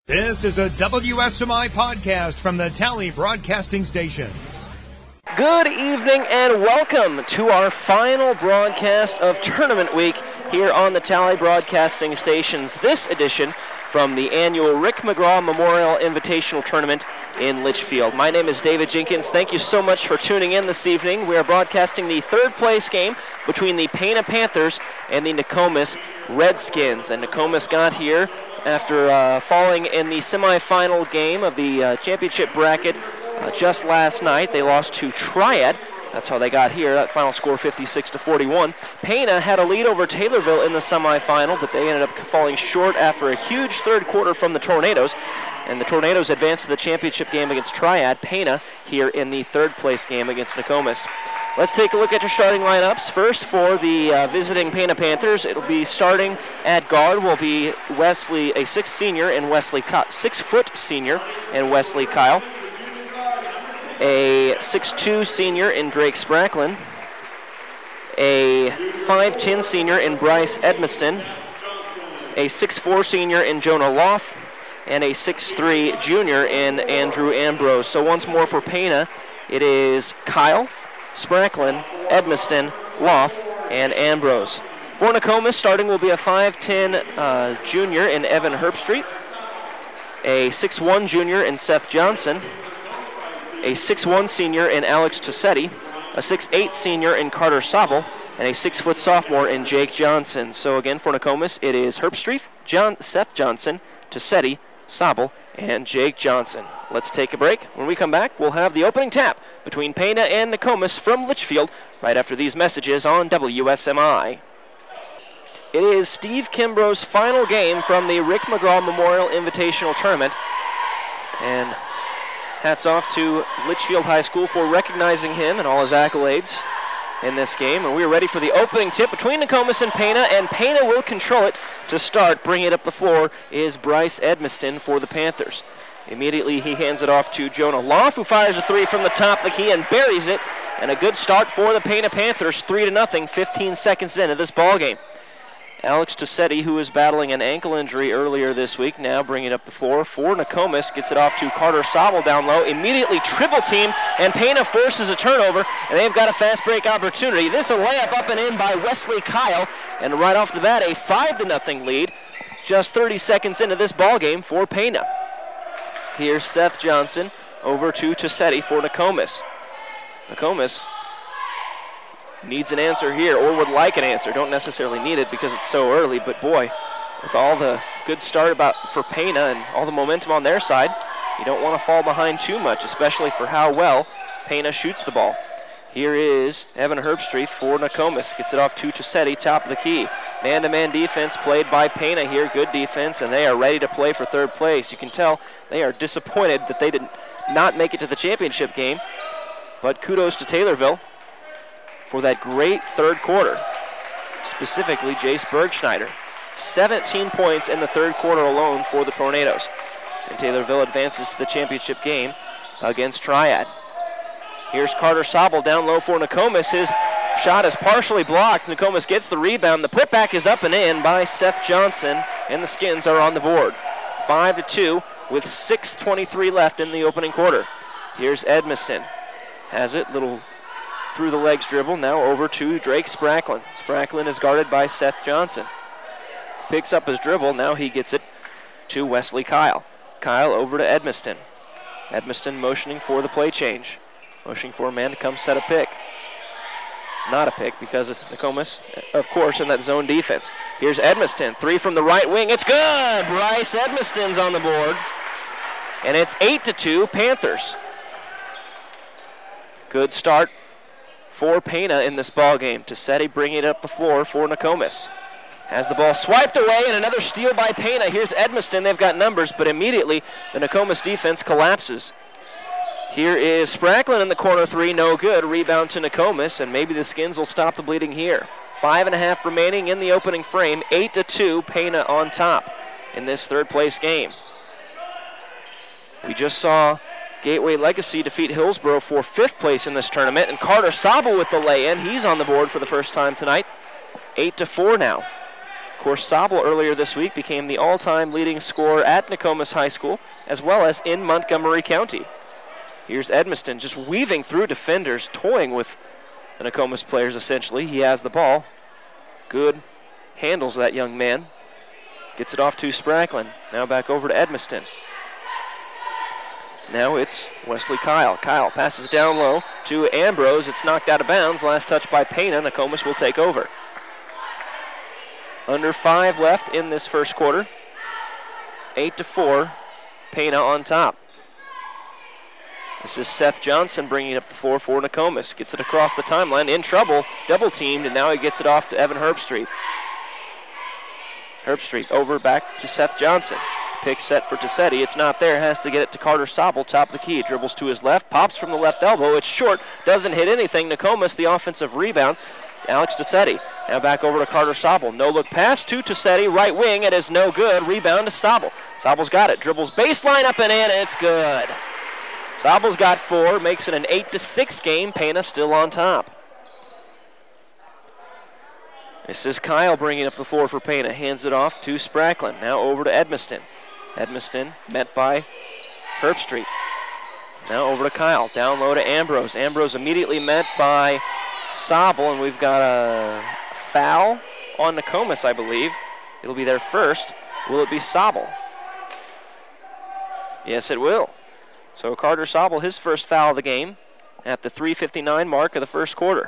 This is a WSMI podcast from the Tally Broadcasting Station. Good evening and welcome to our final broadcast of Tournament Week here on the Tally Broadcasting Station's this edition from the annual Rick McGraw Memorial Invitational Tournament in Litchfield. My name is David Jenkins. Thank you so much for tuning in this evening. We are broadcasting the third place game between the Pana Panthers and the Nokomis Redskins. And Nokomis got here after falling in the semifinal game of the championship bracket just last night. They lost to Triad. That's how they got here. That final score 56-41. Pana had a lead over Taylorville in the semifinal, but they ended up falling short after a huge third quarter from the Tornadoes. And the Tornadoes advanced to the championship game against Triad. Pana here in the third place game against Nokomis. Let's take a look at your starting lineups. First, for the visiting Pana Panthers, it'll be starting at guard will be Wesley, a 6'4" senior in Wesley Kyle. A 6'2" senior in Drake Spracklin. A 5'10" senior in Bryce Edmiston. A 6'4" senior in Jonah Loff. And a 6'3" junior in Andrew Ambrose. So once more for Pana, it is Kyle, Spracklin, Edmiston, Loff, and Ambrose. For Nokomis, starting will be a 5'10" junior in Evan Herbstreet, a 6'1" junior in Seth Johnson, a 6'1" senior in Alex Tossetti, a 6'8" senior in Carter Sobel, and a 6' sophomore in Jake Johnson. So again, for Nokomis, it is Herbstreet, Seth Johnson, Tossetti, Sobel, and Jake Johnson. Let's take a break. When we come back, we'll have the opening tap between Pana and Nokomis from Litchfield right after these messages on WSMI. It is Steve Kimbrough's final game from the Rick McGraw Memorial Invitational Tournament. And hats off to Litchfield High School for recognizing him and all his accolades in this game. And we are ready for the opening tip between Nokomis and Pana will control it to start. Bringing it up the floor is Bryce Edmiston for the Panthers. Immediately he hands it off to Jonah Loff, who fires a three from the top of the key and buries it. And a good start for the Pana Panthers, 3-0, 15 seconds into this ballgame. Alex Tossetti, who was battling an ankle injury earlier this week, now bringing up the floor for Nokomis, gets it off to Carter Sobel down low, immediately triple teamed, and Pana forces a turnover, and they've got a fast break opportunity. This a layup up and in by Wesley Kyle, and right off the bat, a 5-0 lead, just 30 seconds into this ballgame for Pana. Here's Seth Johnson over to Tossetti for Nokomis. Nokomis needs an answer here, or would like an answer. Don't necessarily need it because it's so early, but boy, with all the good start for Pana and all the momentum on their side, you don't want to fall behind too much, especially for how well Pana shoots the ball. Here is Evan Herbstreet for Nokomis. Gets it off to Tossetti, top of the key. Man-to-man defense played by Pana here. Good defense, and they are ready to play for third place. You can tell they are disappointed that they did not make it to the championship game, but kudos to Taylorville for that great third quarter, specifically Jace Bergschneider. 17 points in the third quarter alone for the Tornadoes. And Taylorville advances to the championship game against Triad. Here's Carter Sobel down low for Nokomis. His shot is partially blocked. Nokomis gets the rebound. The putback is up and in by Seth Johnson, and the Skins are on the board. 5-2 with 6:23 left in the opening quarter. Here's Edmiston. Has it, little through the legs dribble, now over to Drake Spracklin. Spracklin is guarded by Seth Johnson. Picks up his dribble, now he gets it to Wesley Kyle. Kyle over to Edmiston. Edmiston motioning for the play change. Motioning for a man to come set a pick. Not a pick because it's Nokomis, of course, in that zone defense. Here's Edmiston, three from the right wing. It's good! Bryce Edmiston's on the board. And it's 8-2 Panthers. Good start for Pana in this ballgame. Tossetti bringing it up the floor for Nokomis. Has the ball swiped away, and another steal by Pana. Here's Edmiston. They've got numbers, but immediately the Nokomis defense collapses. Here is Spracklin in the corner three, no good. Rebound to Nokomis, and maybe the Skins will stop the bleeding here. 5.5 remaining in the opening frame. 8-2, Pana on top in this third place game. We just saw Gateway Legacy defeat Hillsboro for 5th place in this tournament, and Carter Sobel with the lay-in. He's on the board for the first time tonight. 8-4 now. course, Sobel earlier this week became the all-time leading scorer at Nokomis High School, as well as in Montgomery County. Here's Edmiston just weaving through defenders, toying with the Nokomis players essentially. He has the ball. Good handles that young man. Gets it off to Spracklin. Now back over to Edmiston. Now it's Wesley Kyle. Kyle passes down low to Ambrose. It's knocked out of bounds. Last touch by Pena. Nokomis will take over. Under 5 left in this first quarter. 8-4. Pena on top. This is Seth Johnson bringing up the 4 for Nokomis. Gets it across the timeline. In trouble. Double teamed, and now he gets it off to Evan Herbstreit. Herbstreit over back to Seth Johnson. Pick set for Tassetti. It's not there. Has to get it to Carter Sobel, top of the key. Dribbles to his left. Pops from the left elbow. It's short. Doesn't hit anything. Nokomis, the offensive rebound. Alex Tassetti. Now back over to Carter Sobel. No look pass to Tassetti. Right wing. It is no good. Rebound to Sobel. Sobel's got it. Dribbles baseline up and in, and it's good. Sobel's got 4. Makes it an 8-6 game. Pena still on top. This is Kyle bringing up the 4 for Pena. Hands it off to Spracklin. Now over to Edmiston. Edmiston met by Herbstreit. Now over to Kyle. Down low to Ambrose. Ambrose immediately met by Sobel, and we've got a foul on Nokomis, I believe. It'll be their first. Will it be Sobel? Yes, it will. So Carter Sobel, his first foul of the game at the 3:59 mark of the first quarter.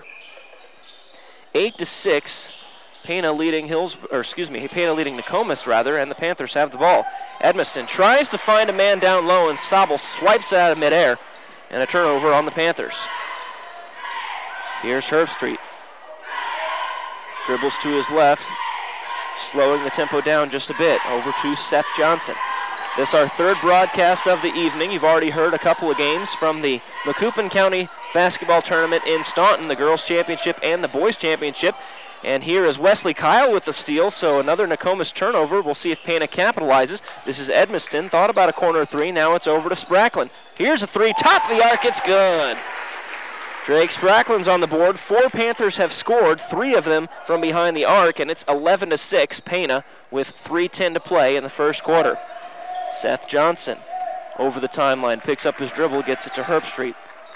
8-6. Pena leading Pena leading Nokomis rather, and the Panthers have the ball. Edmiston tries to find a man down low, and Sobel swipes it out of midair, and a turnover on the Panthers. Here's Herbstreit. Dribbles to his left, slowing the tempo down just a bit. Over to Seth Johnson. This is our third broadcast of the evening. You've already heard a couple of games from the Macoupin County basketball tournament in Staunton, the girls' championship and the boys' championship. And here is Wesley Kyle with the steal, so another Nokomis turnover. We'll see if Pena capitalizes. This is Edmiston. Thought about a corner 3. Now it's over to Spracklin. Here's a 3. Top of the arc. It's good. Drake Spracklin's on the board. 4 Panthers have scored, 3 of them from behind the arc, and it's 11-6. Pena with 3:10 to play in the first quarter. Seth Johnson over the timeline, picks up his dribble, gets it to Herbstreit.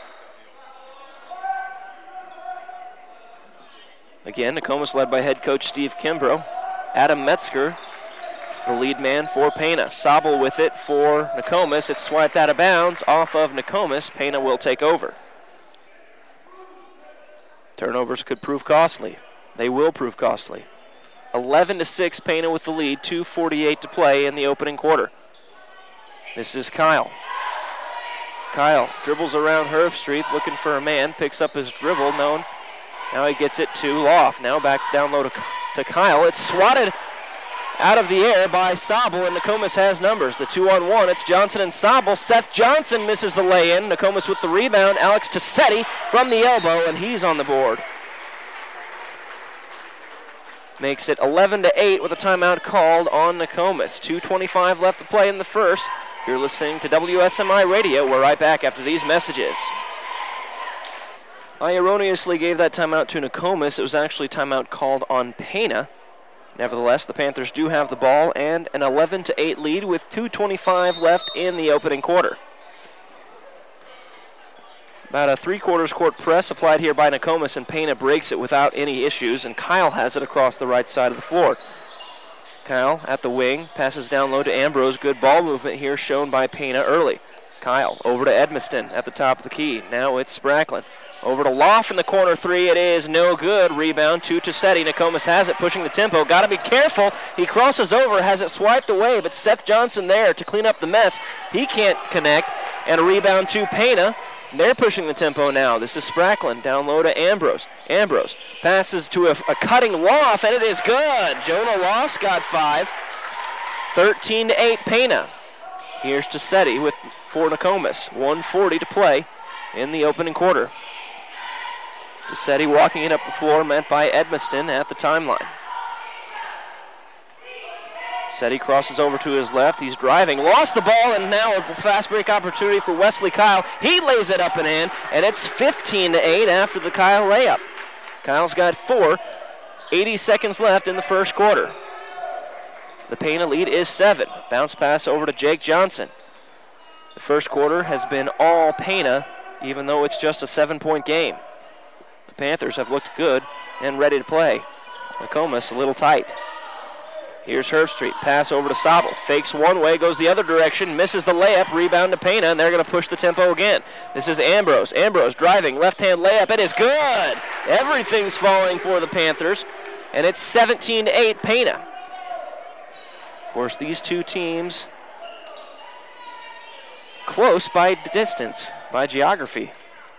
Again, Nokomis led by head coach Steve Kimbrough. Adam Metzger, the lead man for Pena. Sobel with it for Nokomis. It's swiped out of bounds off of Nokomis. Pena will take over. Turnovers could prove costly. They will prove costly. 11-6, Pena with the lead. 2:48 to play in the opening quarter. This is Kyle. Kyle dribbles around Herbstreit, looking for a man. Picks up his dribble. Now he gets it to Loft. Now back down low to Kyle. It's swatted out of the air by Sobel, and Nokomis has numbers. The 2-on-1, it's Johnson and Sobel. Seth Johnson misses the lay-in. Nokomis with the rebound. Alex Tassetti from the elbow, and he's on the board. Makes it 11-8 with a timeout called on Nokomis. 2:25 left to play in the first. You're listening to WSMI Radio. We're right back after these messages. I erroneously gave that timeout to Nokomis. It was actually timeout called on Pena. Nevertheless, the Panthers do have the ball and an 11-8 lead with 2:25 left in the opening quarter. About a 3/4 court press applied here by Nokomis, and Pena breaks it without any issues, and Kyle has it across the right side of the floor. Kyle at the wing, passes down low to Ambrose. Good ball movement here shown by Pena early. Kyle over to Edmiston at the top of the key. Now it's Spracklin. Over to Loft in the corner 3. It is no good. Rebound to Tassetti. Nokomis has it, pushing the tempo. Got to be careful. He crosses over, has it swiped away, but Seth Johnson there to clean up the mess. He can't connect. And a rebound to Pena. They're pushing the tempo now. This is Spracklin down low to Ambrose. Ambrose passes to a cutting Loft, and it is good. Jonah Loft's got 5. 13-8 Pena. Here's Tassetti for Nokomis. 1:40 to play in the opening quarter. Tassetti walking it up the floor, met by Edmiston at the timeline. Tassetti crosses over to his left. He's driving, lost the ball, and now a fast break opportunity for Wesley Kyle. He lays it up and in, and it's 15-8 after the Kyle layup. Kyle's got 4. 80 seconds left in the first quarter. The Pena lead is 7. Bounce pass over to Jake Johnson. The first quarter has been all Pena, even though it's just a 7-point game. The Panthers have looked good and ready to play. Nokomis a little tight. Here's Herbstreit. Pass over to Sobel. Fakes one way, goes the other direction, misses the layup, rebound to Pena, and they're going to push the tempo again. This is Ambrose. Ambrose driving, left-hand layup. It is good! Everything's falling for the Panthers, and it's 17-8 Pena. Of course, these two teams close by distance, by geography.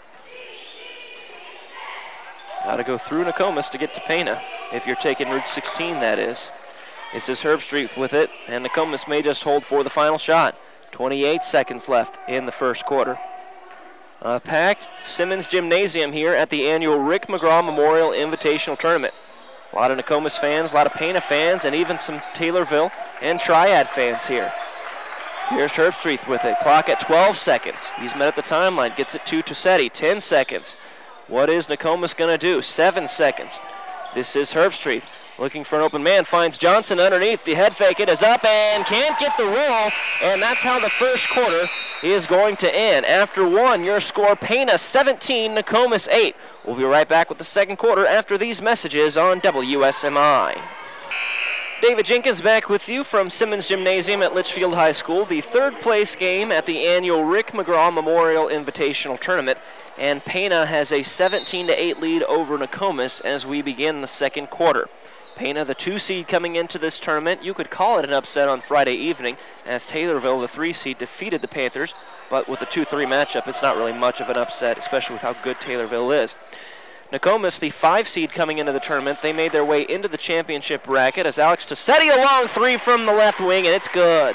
Got to go through Nokomis to get to Pena, if you're taking Route 16, that is. This is Herbstreit with it, and Nokomis may just hold for the final shot. 28 seconds left in the first quarter. Packed Simmons Gymnasium here at the annual Rick McGraw Memorial Invitational Tournament. A lot of Nokomis fans, a lot of Pena fans, and even some Taylorville and Triad fans here. Here's Herbstreit with it. Clock at 12 seconds. He's met at the timeline. Gets it to Tossetti. 10 seconds. What is Nokomis going to do? 7 seconds. This is Herbstreit looking for an open man. Finds Johnson underneath. The head fake. It is up and can't get the roll. And that's how the first quarter is going to end. After one, your score, Pena 17, Nokomis 8. We'll be right back with the second quarter after these messages on WSMI. David Jenkins back with you from Simmons Gymnasium at Litchfield High School. The third place game at the annual Rick McGraw Memorial Invitational Tournament. And Pena has a 17-8 lead over Nokomis as we begin the second quarter. Pena, the 2 seed coming into this tournament. You could call it an upset on Friday evening as Taylorville, the 3 seed, defeated the Panthers. But with a 2-3 matchup, it's not really much of an upset, especially with how good Taylorville is. Nokomis, the 5 seed coming into the tournament, they made their way into the championship bracket as Alex Tossetti a long 3 from the left wing, and it's good.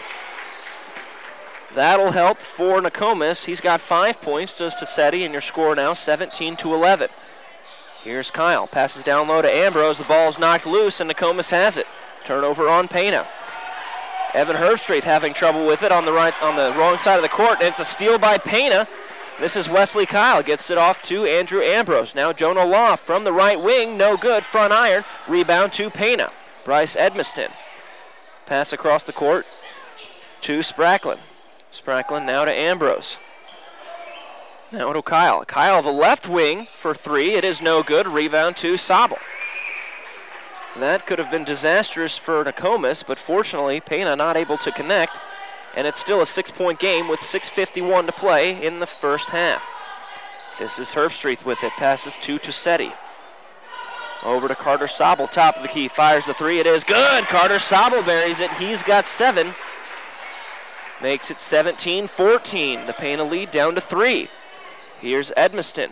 That'll help for Nokomis. He's got 5 points, does Tossetti, and your score now 17-11. Here's Kyle. Passes down low to Ambrose. The ball's knocked loose, and Nokomis has it. Turnover on Pena. Evan Herbstreit having trouble with it on the wrong side of the court, and it's a steal by Pena. This is Wesley Kyle. Gets it off to Andrew Ambrose. Now Jonah Loft from the right wing. No good. Front iron. Rebound to Pena. Bryce Edmiston. Pass across the court to Spracklin. Spracklin now to Ambrose. Now to Kyle. Kyle the left wing for 3. It is no good. Rebound to Sobel. That could have been disastrous for Nokomis, but fortunately Pena not able to connect. And it's still a 6-point game with 6:51 to play in the first half. This is Herbstreit with it. Passes to Tossetti. Over to Carter Sobel, top of the key. Fires the 3. It is good. Carter Sobel buries it. He's got 7. Makes it 17-14. The Pena lead down to 3. Here's Edmiston.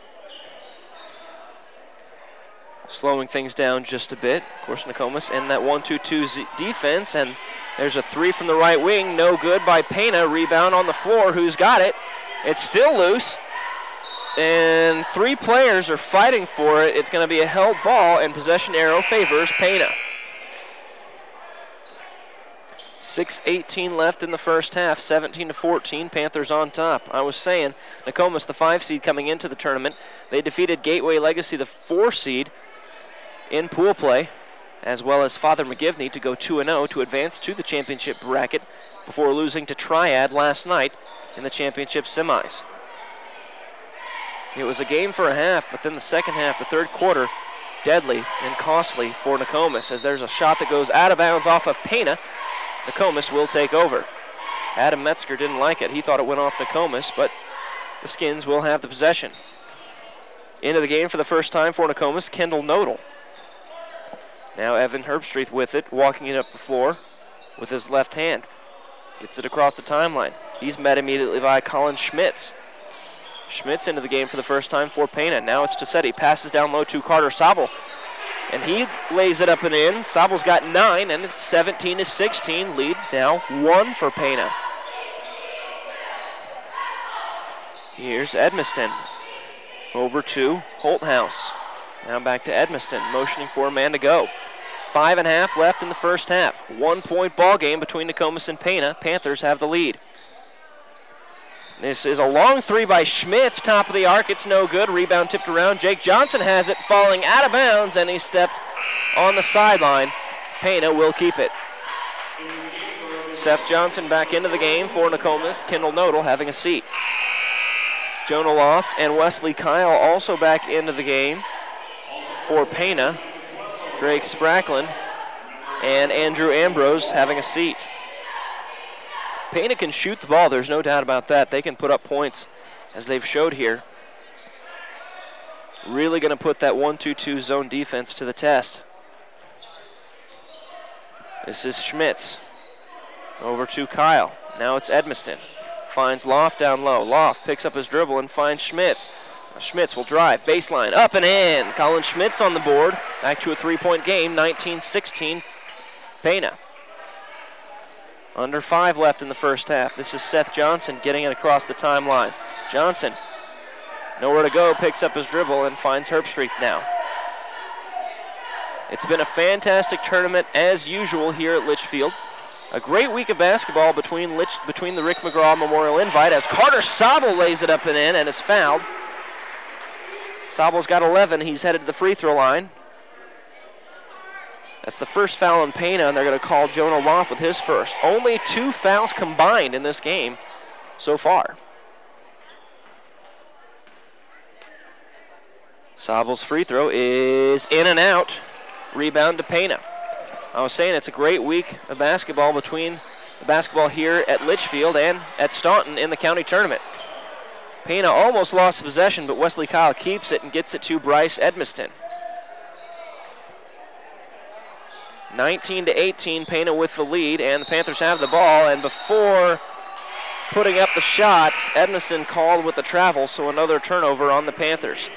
Slowing things down just a bit. Of course, Nokomis in that 1-2-2 defense, and there's a 3 from the right wing. No good by Pena. Rebound on the floor. Who's got it? It's still loose, and 3 players are fighting for it. It's going to be a held ball, and possession arrow favors Pena. 6:18 left in the first half, 17-14, Panthers on top. I was saying, Nokomis, the 5 seed coming into the tournament, they defeated Gateway Legacy, the 4 seed, in pool play, as well as Father McGivney to go 2-0 to advance to the championship bracket before losing to Triad last night in the championship semis. It was a game for a half, but then the second half, the third quarter, deadly and costly for Nokomis as there's a shot that goes out of bounds off of Pena. Nokomis will take over. Adam Metzger didn't like it. He thought it went off Nokomis, but the Skins will have the possession. Into the game for the first time for Nokomis, Kendall Nodal. Now Evan Herbstreit with it, walking it up the floor with his left hand. Gets it across the timeline. He's met immediately by Colin Schmitz. Schmitz into the game for the first time for Pena. Now it's Tossetti. Passes down low to Carter Sobel. And he lays it up and in. Sobel's got 9, and it's 17-16. Lead now 1 for Pena. Here's Edmiston. Over to Holthouse. Now back to Edmiston, motioning for a man to go. 5.5 left in the first half. 1-point ball game between Nokomis and Pena. Panthers have the lead. This is a long 3 by Schmitz, top of the arc. It's no good. Rebound tipped around. Jake Johnson has it, falling out of bounds, and he stepped on the sideline. Pena will keep it. Seth Johnson back into the game for Nokomis. Kendall Nodal having a seat. Jonah Loff and Wesley Kyle also back into the game for Pana. Drake Spracklin and Andrew Ambrose having a seat. Pana can shoot the ball, there's no doubt about that. They can put up points, as they've showed here. Really going to put that 1-2-2 zone defense to the test. This is Schmitz. Over to Kyle. Now it's Edmiston. Finds Loft down low. Loft picks up his dribble and finds Schmitz. Schmitz will drive. Baseline. Up and in. Colin Schmitz on the board. Back to a 3-point game. 19-16. Pana. Under 5 left in the first half. This is Seth Johnson getting it across the timeline. Johnson. Nowhere to go. Picks up his dribble and finds Herbstreit now. It's been a fantastic tournament as usual here at Litchfield. A great week of basketball between the Rick McGraw Memorial Invite as Carter Sobel lays it up and in and is fouled. Sobel's got 11. He's headed to the free throw line. That's the first foul on Pana, and they're going to call Jonah Loff with his first. Only 2 fouls combined in this game so far. Sobel's free throw is in and out. Rebound to Pana. I was saying it's a great week of basketball between the basketball here at Litchfield and at Staunton in the county tournament. Pana almost lost possession, but Wesley Kyle keeps it and gets it to Bryce Edmiston. 19-18, Pana with the lead, and the Panthers have the ball, and before putting up the shot, Edmiston called with the travel, so another turnover on the Panthers.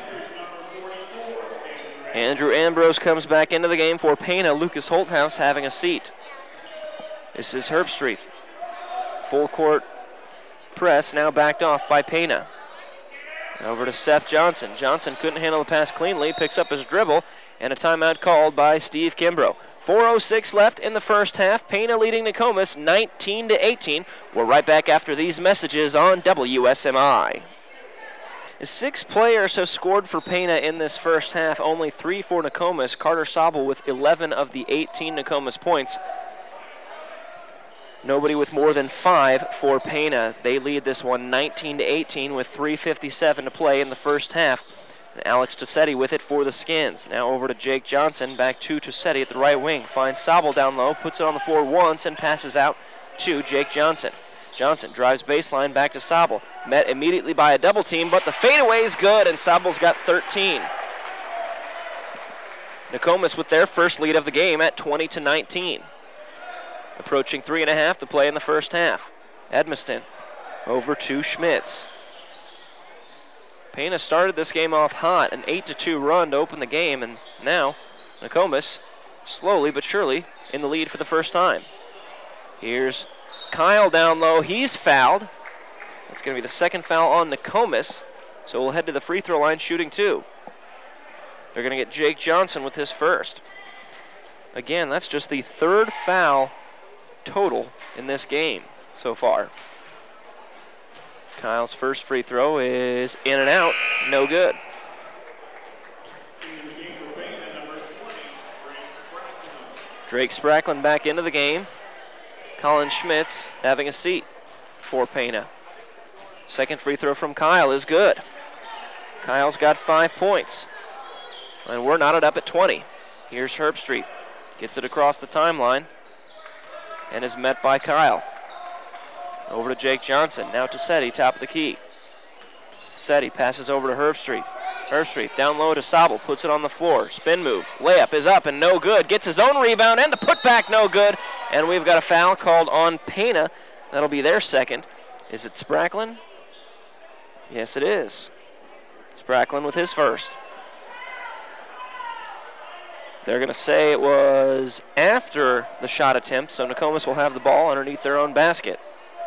Andrew Ambrose comes back into the game for Pana. Lucas Holthouse having a seat. This is Herbstreit. Full court press, now backed off by Pana. Over to Seth Johnson. Johnson couldn't handle the pass cleanly, picks up his dribble, and a timeout called by Steve Kimbrough. 4:06 left in the first half. Pana leading Nokomis 19-18. We're right back after these messages on WSMI. 6 players have scored for Pana in this first half, only 3 for Nokomis. Carter Sobel with 11 of the 18 Nokomis points. Nobody with more than 5 for Pana. They lead this one 19-18 with 3:57 to play in the first half. And Alex Tossetti with it for the Skins. Now over to Jake Johnson, back to Tossetti at the right wing. Finds Sobel down low, puts it on the floor once, and passes out to Jake Johnson. Johnson drives baseline back to Sobel. Met immediately by a double team, but the fadeaway is good, and Sobel's got 13. Nokomis with their first lead of the game at 20-19. Approaching 3.5 to play in the first half. Edmiston over to Schmitz. Pana started this game off hot, an 8-2 run to open the game, and now Nokomis slowly but surely in the lead for the first time. Here's Kyle down low. He's fouled. It's going to be the second foul on Nokomis, so we'll head to the free throw line shooting 2. They're going to get Jake Johnson with his first. Again, that's just the third foul total in this game so far. Kyle's first free throw is in and out, no good. Drake Spracklin back into the game. Colin Schmitz having a seat for Pana. Second free throw from Kyle is good. Kyle's got 5 points. And we're knotted up at 20. Here's Herbstreit. Gets it across the timeline and is met by Kyle. Over to Jake Johnson. Now to Seti, top of the key. Seti passes over to Herbstreit. Herbstreit down low to Sobel, puts it on the floor. Spin move. Layup is up and no good. Gets his own rebound and the putback no good. And we've got a foul called on Pana. That'll be their second. Is it Spracklin? Yes, it is. Spracklin with his first. They're going to say it was after the shot attempt, so Nokomis will have the ball underneath their own basket.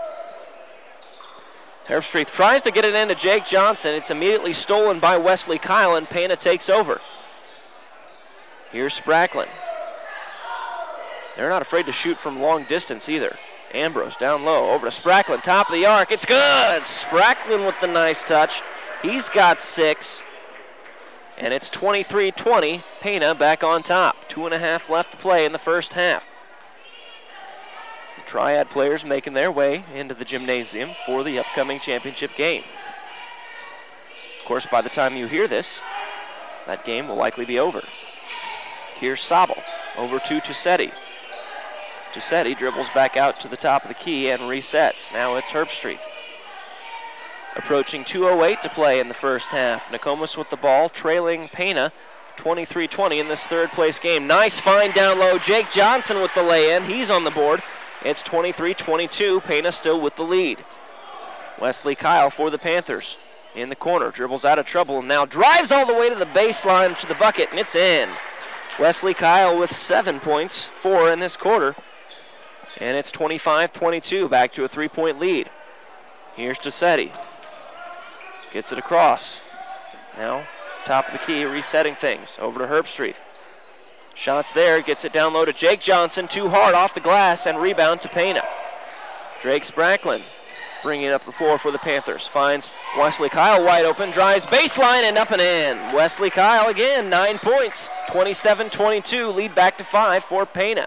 Herbstreit tries to get it into Jake Johnson. It's immediately stolen by Wesley Kyle, and Pana takes over. Here's Spracklin. They're not afraid to shoot from long distance either. Ambrose down low, over to Spracklin, top of the arc. It's good! Spracklin with the nice touch. He's got 6. And it's 23-20. Pana back on top. 2.5 left to play in the first half. Triad players making their way into the gymnasium for the upcoming championship game. Of course, by the time you hear this, that game will likely be over. Here's Sabel, over to Tussetti. Tussetti dribbles back out to the top of the key and resets. Now it's Herbstreit. Approaching 2:08 to play in the first half. Nokomis with the ball, trailing Pana 23-20 in this third place game. Nice find down low. Jake Johnson with the lay-in. He's on the board. It's 23-22. Pana still with the lead. Wesley Kyle for the Panthers. In the corner, dribbles out of trouble and now drives all the way to the baseline to the bucket, and it's in. Wesley Kyle with 7 points, 4 in this quarter. And it's 25-22, back to a 3-point lead. Here's Tussetti. Gets it across. Now, top of the key, resetting things. Over to Herbstreit. Shots there, gets it down low to Jake Johnson. Too hard off the glass, and rebound to Pana. Drake Spracklin bringing up the floor for the Panthers. Finds Wesley Kyle wide open, drives baseline and up and in. Wesley Kyle again, 9 points. 27-22, lead back to 5 for Pana.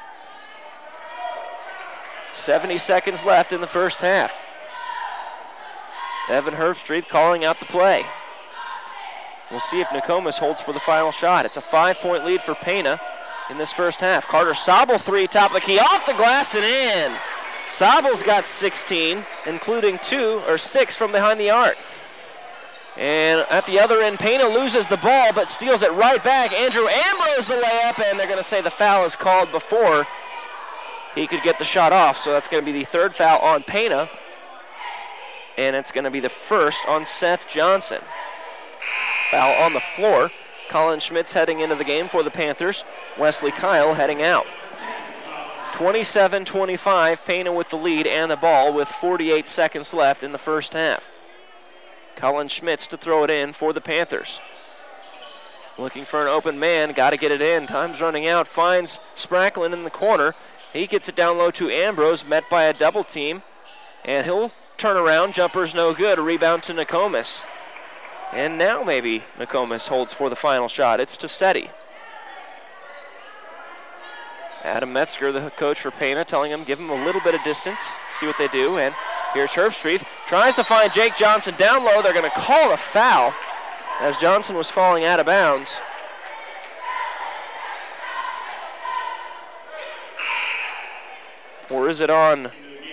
70 seconds left in the first half. Evan Herbstreit calling out the play. We'll see if Nokomis holds for the final shot. It's a 5-point lead for Pana in this first half. Carter Sabel, 3, top of the key, off the glass and in. Sabel's got 16, including 6 from behind the arc. And at the other end, Pana loses the ball but steals it right back. Andrew Ambrose the layup, and they're going to say the foul is called before he could get the shot off. So that's going to be the third foul on Pana, and it's going to be the first on Seth Johnson. Foul on the floor. Colin Schmitz heading into the game for the Panthers. Wesley Kyle heading out. 27-25, Pana with the lead and the ball with 48 seconds left in the first half. Colin Schmitz to throw it in for the Panthers. Looking for an open man, got to get it in. Time's running out, finds Spracklin in the corner. He gets it down low to Ambrose, met by a double team. And he'll turn around, jumper's no good, a rebound to Nokomis. And now maybe Nokomis holds for the final shot. It's Tussetti. Adam Metzger, the coach for Pana, telling him, give him a little bit of distance, see what they do. And here's Herbstreit, tries to find Jake Johnson down low. They're going to call a foul as Johnson was falling out of bounds. Or is it on?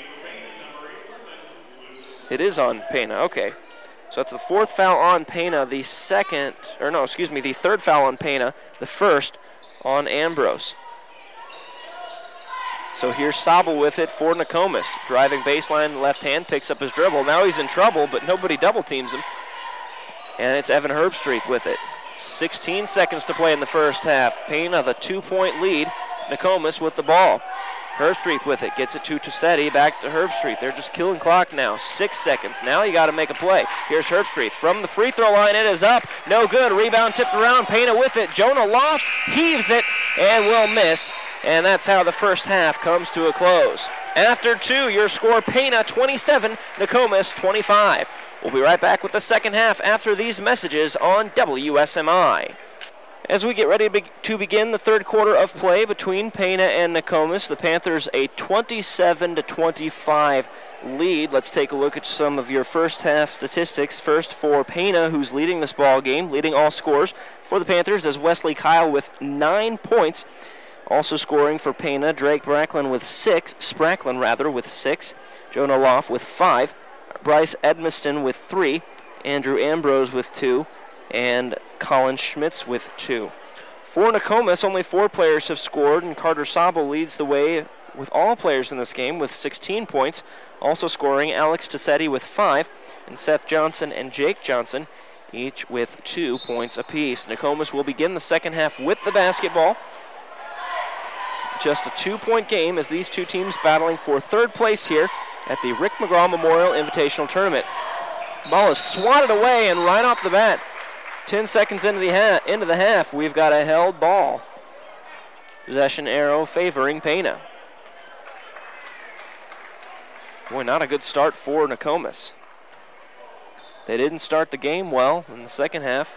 It is on Pana, okay. So that's the fourth foul on Pana, the third foul on Pana, the first on Ambrose. So here's Sabel with it for Nokomis. Driving baseline, left hand, picks up his dribble. Now he's in trouble, but nobody double teams him. And it's Evan Herbstreit with it. 16 seconds to play in the first half. Pana, the 2-point lead. Nokomis with the ball. Herbstreit with it, gets it to Tussetti, back to Herbstreit. They're just killing clock now. 6 seconds. Now you got to make a play. Here's Herbstreit from the free throw line. It is up. No good. Rebound tipped around. Pana with it. Jonah Loft heaves it and will miss. And that's how the first half comes to a close. After 2, your score, Pana 27, Nokomis 25. We'll be right back with the second half after these messages on WSMI. As we get ready to begin the third quarter of play between Pana and Nokomis, the Panthers a 27-25 lead. Let's take a look at some of your first half statistics. First for Pana, who's leading this ball game, leading all scores for the Panthers, as Wesley Kyle with 9 points. Also scoring for Pana, Drake Spracklin with 6, Jonah Loft with 5, Bryce Edmiston with 3, Andrew Ambrose with 2, and Colin Schmitz with 2. For Nokomis, only 4 players have scored, and Carter Sabel leads the way with all players in this game with 16 points. Also scoring Alex Tussetti with 5, and Seth Johnson and Jake Johnson each with 2 points apiece. Nokomis will begin the second half with the basketball. Just a 2-point game as these two teams battling for third place here at the Rick McGraw Memorial Invitational Tournament. Ball is swatted away, and right off the bat, 10 seconds into the half, we've got a held ball. Possession arrow favoring Pana. Boy, not a good start for Nokomis. They didn't start the game well in the second half.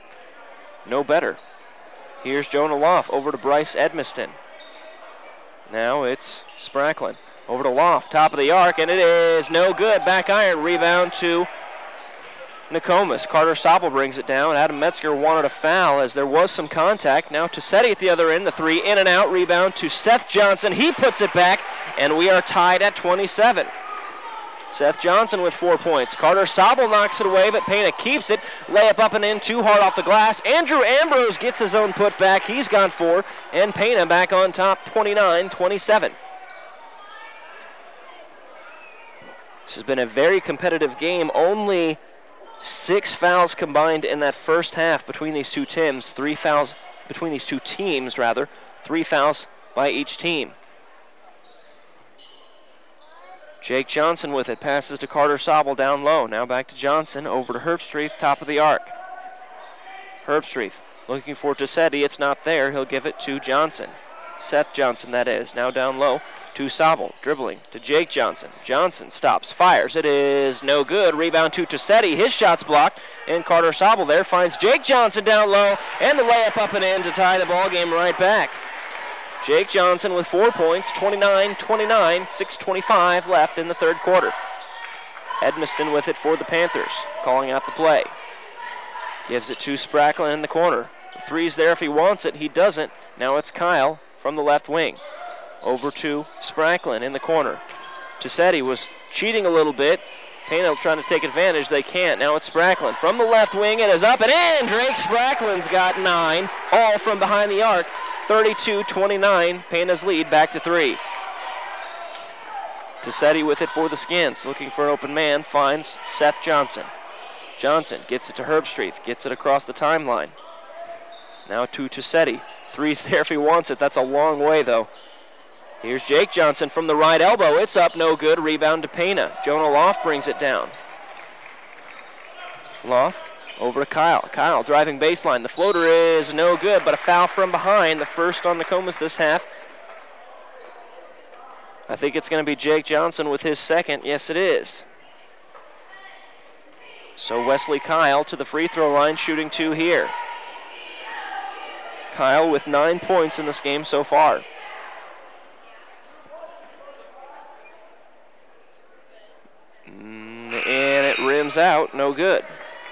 No better. Here's Jonah Loft over to Bryce Edmiston. Now it's Spracklin. Over to Loft, top of the arc, and it is no good. Back iron, rebound to Nokomis. Carter Sobel brings it down. Adam Metzger wanted a foul as there was some contact. Now Tassetti at the other end, the three in and out, rebound to Seth Johnson. He puts it back, and we are tied at 27. Seth Johnson with 4 points. Carter Sobel knocks it away, but Pena keeps it. Layup up and in, too hard off the glass. Andrew Ambrose gets his own put back. He's got 4, and Pena back on top, 29-27. This has been a very competitive game. Only 6 fouls combined in that first half between these two teams. 3 fouls between these two teams, rather. 3 fouls by each team. Jake Johnson with it. Passes to Carter Sobel down low. Now back to Johnson. Over to Herbstreith, top of the arc. Herbstreith looking for Tassetti. It's not there. He'll give it to Johnson. Seth Johnson, that is. Now down low to Sobel, dribbling to Jake Johnson. Johnson stops, fires. It is no good. Rebound to Tassetti. His shot's blocked, and Carter Sobel there finds Jake Johnson down low, and the layup up and in to tie the ball game right back. Jake Johnson with 4 points, 29-29, 6:25 left in the third quarter. Edmiston with it for the Panthers, calling out the play. Gives it to Spracklin in the corner. The three's there if he wants it. He doesn't. Now it's Kyle from the left wing. Over to Spracklin in the corner. Tassetti was cheating a little bit. Pena trying to take advantage. They can't. Now it's Spracklin from the left wing. It is up and in. Drake Spracklin's got 9, all from behind the arc. 32-29. Pena's lead back to 3. Tassetti with it for the Skins. Looking for an open man. Finds Seth Johnson. Johnson gets it to Herbstreith. Gets it across the timeline. Now to Tassetti. Three's there if he wants it. That's a long way, though. Here's Jake Johnson from the right elbow. It's up, no good. Rebound to Pena. Jonah Loft brings it down. Loft over to Kyle. Kyle driving baseline. The floater is no good, but a foul from behind. The first on Nokomis this half. I think it's going to be Jake Johnson with his second. Yes, it is. So Wesley Kyle to the free throw line, shooting 2 here. Kyle with 9 points in this game so far. And it rims out, no good.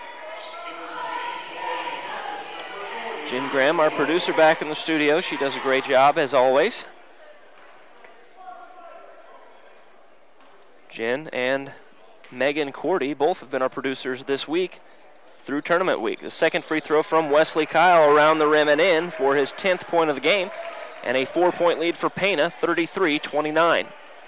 Jen Graham, our producer, back in the studio. She does a great job, as always. Jen and Megan Cordy both have been our producers this week through tournament week. The second free throw from Wesley Kyle around the rim and in for his 10th point of the game, and a 4-point lead for Pena, 33-29.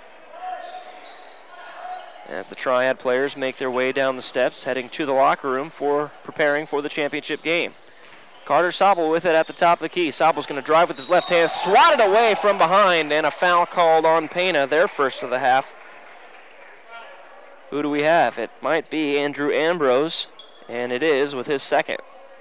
As the Triad players make their way down the steps, heading to the locker room for preparing for the championship game. Carter Sobel with it at the top of the key. Sobel's going to drive with his left hand, swatted away from behind, and a foul called on Pena, their first of the half. Who do we have? It might be Andrew Ambrose, and it is with his second.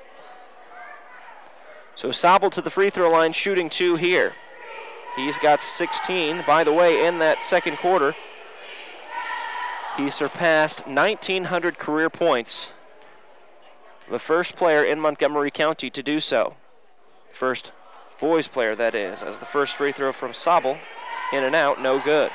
So Sobel to the free throw line, shooting 2 here. He's got 16. By the way, in that second quarter, he surpassed 1,900 career points. The first player in Montgomery County to do so. First boys player, that is, as the first free throw from Sobel, in and out, no good.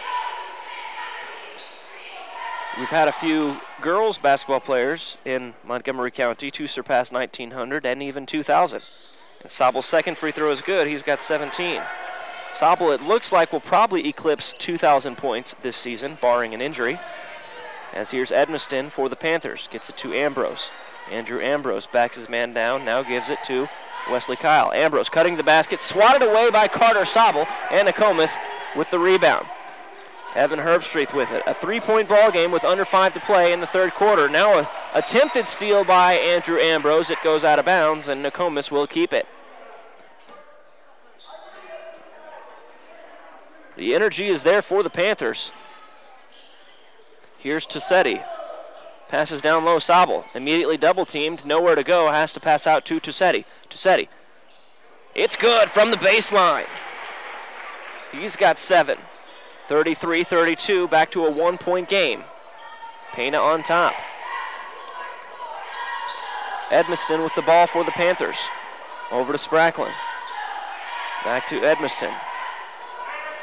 We've had a few girls basketball players in Montgomery County to surpass 1,900 and even 2,000. And Sobel's second free throw is good. He's got 17. Sobel, it looks like, will probably eclipse 2,000 points this season, barring an injury. As here's Edmiston for the Panthers. Gets it to Ambrose. Andrew Ambrose backs his man down, now gives it to Wesley Kyle. Ambrose cutting the basket, swatted away by Carter Sobel, and Nokomis with the rebound. Evan Herbstreith with it. A 3-point ball game with under 5 to play in the third quarter. Now an attempted steal by Andrew Ambrose. It goes out of bounds, and Nokomis will keep it. The energy is there for the Panthers. Here's Tassetti. Passes down low, Sobel. Immediately double-teamed, nowhere to go, has to pass out to Tassetti. Tassetti. It's good from the baseline. He's got 7. 33-32, back to a 1-point game. Pena on top. Edmiston with the ball for the Panthers. Over to Spracklin. Back to Edmiston.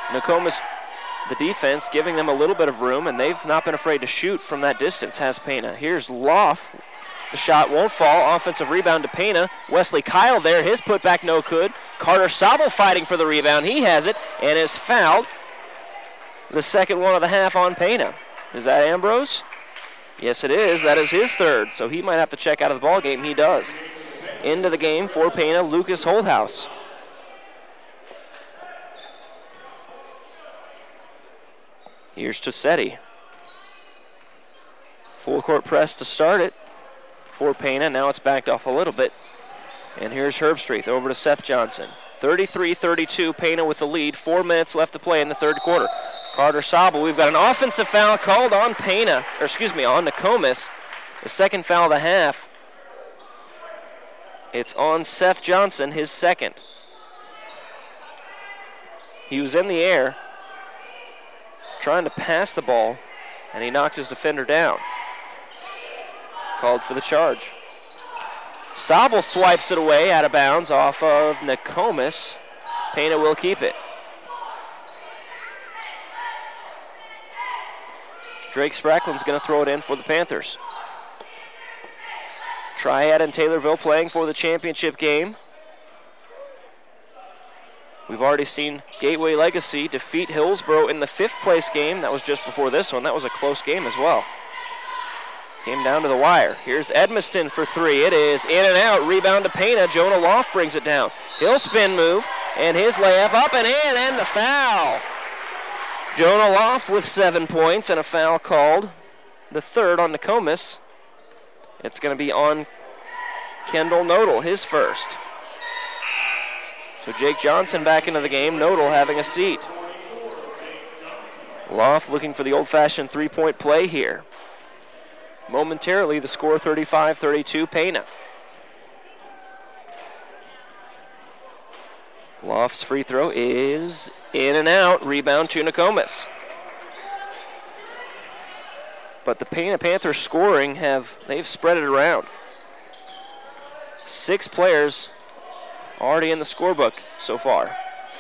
Nokomis, the defense, giving them a little bit of room, and they've not been afraid to shoot from that distance, has Pena. Here's Loff. The shot won't fall. Offensive rebound to Pena. Wesley Kyle there. His putback no good. Carter Sabel fighting for the rebound. He has it and is fouled. The second one of the half on Pena. Is that Ambrose? Yes, it is. That is his third, so he might have to check out of the ball game. He does. Into the game for Pena, Lucas Holthouse. Here's Tossetti. Full court press to start it for Pena. Now it's backed off a little bit. And here's Herbstreit over to Seth Johnson. 33-32, Pena with the lead. 4 minutes left to play in the third quarter. Carter Sabel, we've got an offensive foul called on Pena, on Nokomis. The second foul of the half. It's on Seth Johnson, his second. He was in the air trying to pass the ball, and he knocked his defender down. Called for the charge. Sabel swipes it away out of bounds off of Nokomis. Pena will keep it. Drake Spracklin's going to throw it in for the Panthers. Triad and Taylorville playing for the championship game. We've already seen Gateway Legacy defeat Hillsboro in the 5th place game. That was just before this one. That was a close game as well. Came down to the wire. Here's Edmiston for three. It is in and out. Rebound to Pena. Jonah Loft brings it down. He'll spin move, and his layup up and in, and the foul. Jonah Loft with 7 points and a foul called. The third on Nokomis. It's going to be on Kendall Nodal, his first. So Jake Johnson back into the game. Nodal having a seat. Loft looking for the old-fashioned three-point play here. Momentarily, the score 35-32, Pena. Loft's free throw is in and out. Rebound to Nokomis. But the Pena Panthers scoring they've spread it around. 6 players already in the scorebook so far.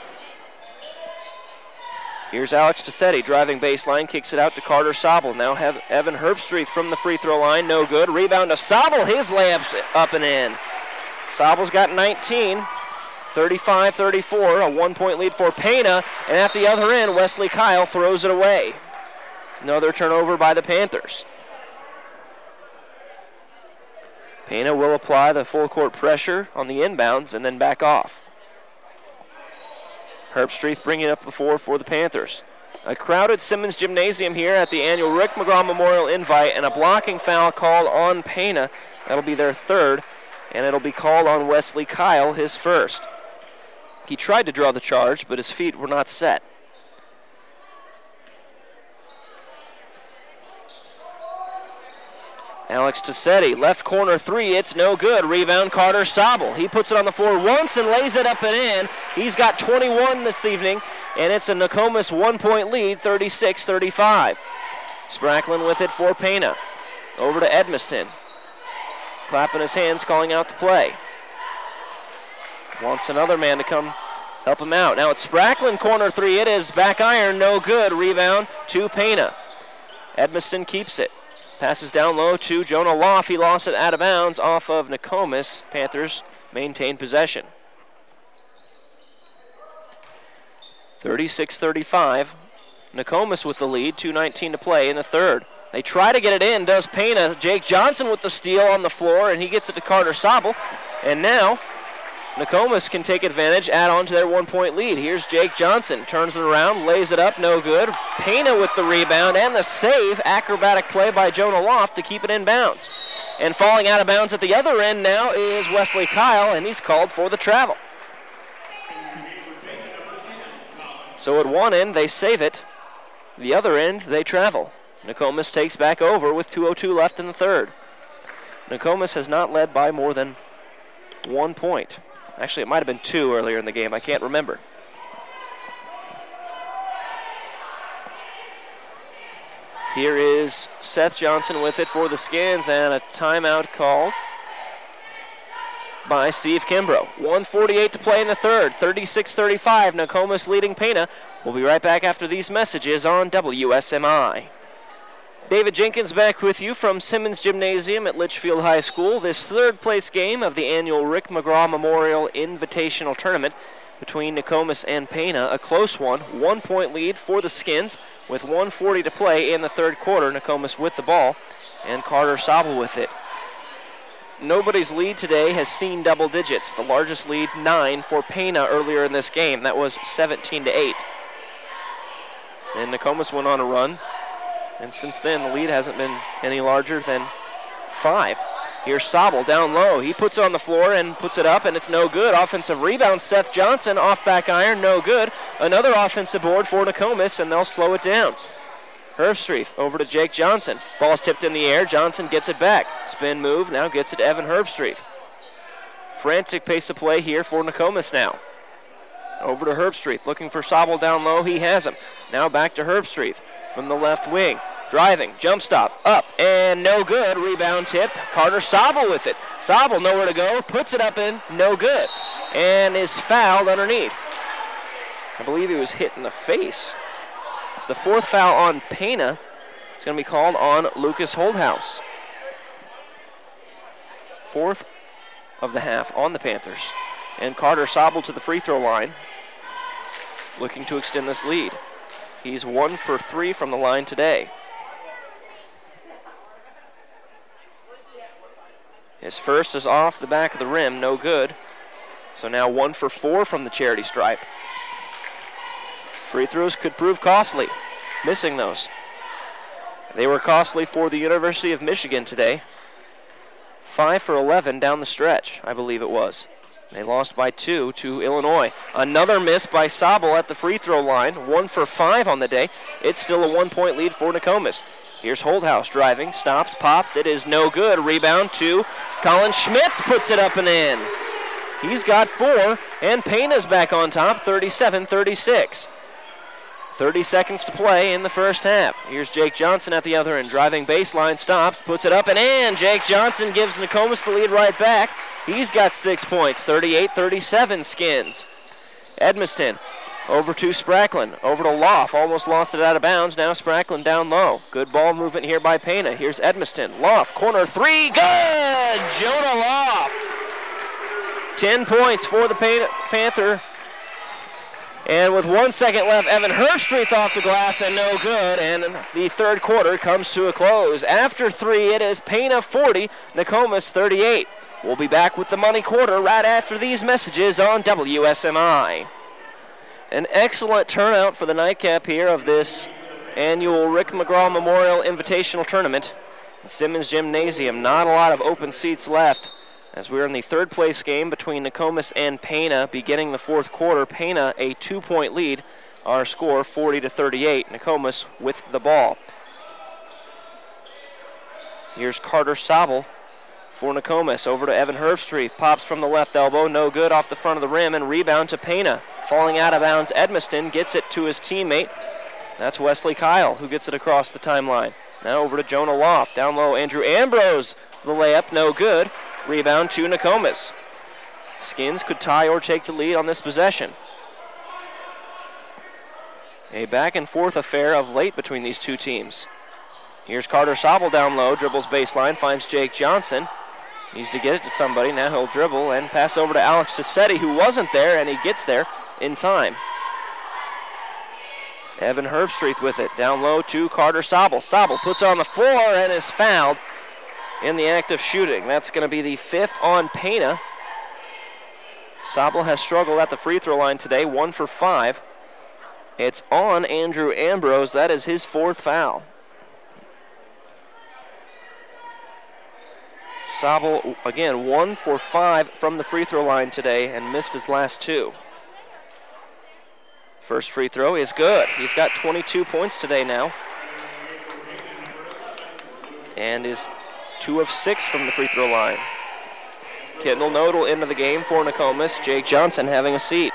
Here's Alex Tossetti driving baseline, kicks it out to Carter Sabel. Now have Evan Herbstreit from the free throw line, no good. Rebound to Sabel, his layup's up and in. Sabel's got 19, 35-34, a 1-point lead for Pena. And at the other end, Wesley Kyle throws it away. Another turnover by the Panthers. Pena will apply the full court pressure on the inbounds and then back off. Herbstreit bringing up the floor for the Panthers. A crowded Simmons Gymnasium here at the annual Rick McGraw Memorial Invite, and a blocking foul called on Pena. That'll be their third, and it'll be called on Wesley Kyle, his first. He tried to draw the charge, but his feet were not set. Alex Tossetti, left corner three, it's no good. Rebound, Carter Sabel. He puts it on the floor once and lays it up and in. He's got 21 this evening, and it's a Nokomis 1-point lead, 36-35. Spracklin with it for Pena. Over to Edmiston. Clapping his hands, calling out the play. Wants another man to come help him out. Now it's Spracklin, corner three. It is back iron, no good. Rebound to Pena. Edmiston keeps it. Passes down low to Jonah Loft. He lost it out of bounds off of Nokomis. Panthers maintain possession. 36-35. Nokomis with the lead. 2:19 to play in the third. They try to get it in. Does Pena. Jake Johnson with the steal on the floor, and he gets it to Carter Sabel. And now Nokomis can take advantage, add on to their 1-point lead. Here's Jake Johnson, turns it around, lays it up, no good. Pena with the rebound and the save, acrobatic play by Jonah Loft to keep it in bounds. And falling out of bounds at the other end now is Wesley Kyle, and he's called for the travel. So at one end, they save it. The other end, they travel. Nokomis takes back over with 2:02 left in the third. Nokomis has not led by more than 1 point. Actually, it might have been 2 earlier in the game. I can't remember. Here is Seth Johnson with it for the Skins, and a timeout called by Steve Kimbrough. 1:48 to play in the third. 36-35. Nokomis leading Pena We'll be right back after these messages on WSMI. David Jenkins back with you from Simmons Gymnasium at Litchfield High School. This third place game of the annual Rick McGraw Memorial Invitational Tournament between Nokomis and Pana, a close one. 1 point lead for the Skins with 1:40 to play in the third quarter. Nokomis with the ball and Carter Sobel with it. Nobody's lead today has seen double digits. The largest lead, 9 for Pana earlier in this game. That was 17-8. And Nokomis went on a run. And since then, the lead hasn't been any larger than 5. Here's Sobel down low. He puts it on the floor and puts it up, and it's no good. Offensive rebound, Seth Johnson, off back iron, no good. Another offensive board for Nokomis, and they'll slow it down. Herbstreit over to Jake Johnson. Ball's tipped in the air. Johnson gets it back. Spin move, now gets it to Evan Herbstreit. Frantic pace of play here for Nokomis now. Over to Herbstreit, looking for Sobel down low. He has him. Now back to Herbstreit. From the left wing, driving, jump stop, up, and no good. Rebound tipped. Carter Sobel with it. Sobel nowhere to go, puts it up in, no good, and is fouled underneath. I believe he was hit in the face. It's the 4th foul on Pana. It's going to be called on Lucas Holdhouse. 4th of the half on the Panthers. And Carter Sobel to the free throw line, looking to extend this lead. He's 1 for 3 from the line today. His first is off the back of the rim, no good. So now 1 for 4 from the charity stripe. Free throws could prove costly, missing those. They were costly for the University of Michigan today. 5 for 11 down the stretch, I believe it was. They lost by 2 to Illinois. Another miss by Sobel at the free throw line. 1 for 5 on the day. It's still a 1 point lead for Nokomis. Here's Holdhouse driving, stops, pops. It is no good. Rebound to Colin Schmitz, puts it up and in. He's got 4, and Payne's back on top, 37-36. 30 seconds to play in the first half. Here's Jake Johnson at the other end, driving baseline, stops, puts it up and in. Jake Johnson gives Nokomis the lead right back. He's got 6 points, 38-37 Skins. Edmiston over to Spracklin, over to Loff, almost lost it out of bounds. Now Spracklin down low. Good ball movement here by Pana. Here's Edmiston, Loff, corner 3, good! Jonah Loff. 10 points for the Panther. And with 1 second left, Evan Herbstreit off the glass and no good. And the third quarter comes to a close. After 3, it is Pana 40, Nokomis 38. We'll be back with the money quarter right after these messages on WSMI. An excellent turnout for the nightcap here of this annual Rick McGraw Memorial Invitational Tournament in Simmons Gymnasium. Not a lot of open seats left as we're in the third place game between Nokomis and Pana beginning the fourth quarter. Pana a 2 point lead. Our score 40-38. Nokomis with the ball. Here's Carter Sobel for Nokomis. Over to Evan Herbstreit. Pops from the left elbow. No good off the front of the rim. And rebound to Pana. Falling out of bounds, Edmiston gets it to his teammate. That's Wesley Kyle who gets it across the timeline. Now over to Jonah Loft. Down low, Andrew Ambrose. The layup, no good. Rebound to Nokomis. Skins could tie or take the lead on this possession. A back and forth affair of late between these two teams. Here's Carter Sobel down low. Dribbles baseline, finds Jake Johnson. Needs to get it to somebody. Now he'll dribble and pass over to Alex Cisetti, who wasn't there, and he gets there in time. Evan Herbstreit with it. Down low to Carter Sobel. Sobel puts it on the floor and is fouled in the act of shooting. That's going to be the 5th on Pana. Sobel has struggled at the free throw line today, 1 for 5. It's on Andrew Ambrose. That is his 4th foul. Sobel, again, 1 for 5 from the free throw line today and missed his last 2. First free throw is good. He's got 22 points today now. And is 2 of 6 from the free throw line. Kendall Nodal into the game for Nokomis. Jake Johnson having a seat.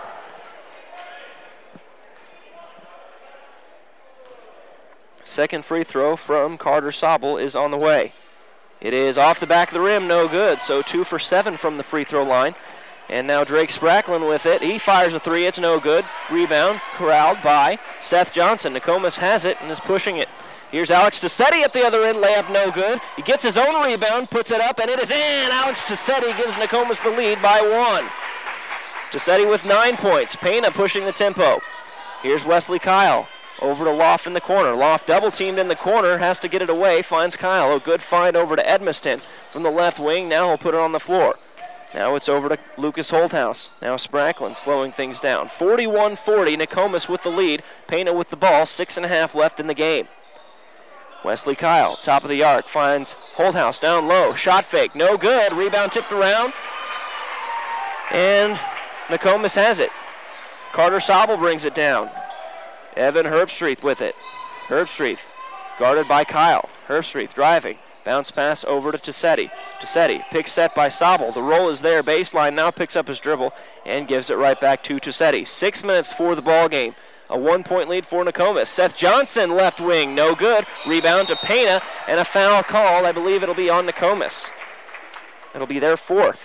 Second free throw from Carter Sobel is on the way. It is off the back of the rim, no good. So 2 for 7 from the free throw line. And now Drake Spracklin with it. He fires a three. It's no good. Rebound corralled by Seth Johnson. Nokomis has it and is pushing it. Here's Alex Tassetti at the other end. Layup no good. He gets his own rebound, puts it up, and it is in. Alex Tassetti gives Nokomis the lead by 1. Tassetti with 9 points. Pena pushing the tempo. Here's Wesley Kyle. Over to Loft in the corner. Loft double-teamed in the corner. Has to get it away. Finds Kyle. A good find over to Edmiston from the left wing. Now he'll put it on the floor. Now it's over to Lucas Holthouse. Now Spracklin slowing things down. 41-40. Nokomis with the lead. Pena with the ball. 6.5 left in the game. Wesley Kyle, top of the arc, finds Holthouse down low. Shot fake, no good. Rebound tipped around. And Nokomis has it. Carter Sobel brings it down. Evan Herbstreith with it. Herbstreith guarded by Kyle. Herbstreith driving. Bounce pass over to Tassetti. Tassetti, pick set by Sobel. The roll is there. Baseline now picks up his dribble and gives it right back to Tassetti. 6 minutes for the ball game. A 1-point lead for Nokomis. Seth Johnson, left wing, no good. Rebound to Pena, and a foul called. I believe it'll be on Nokomis. It'll be their 4th.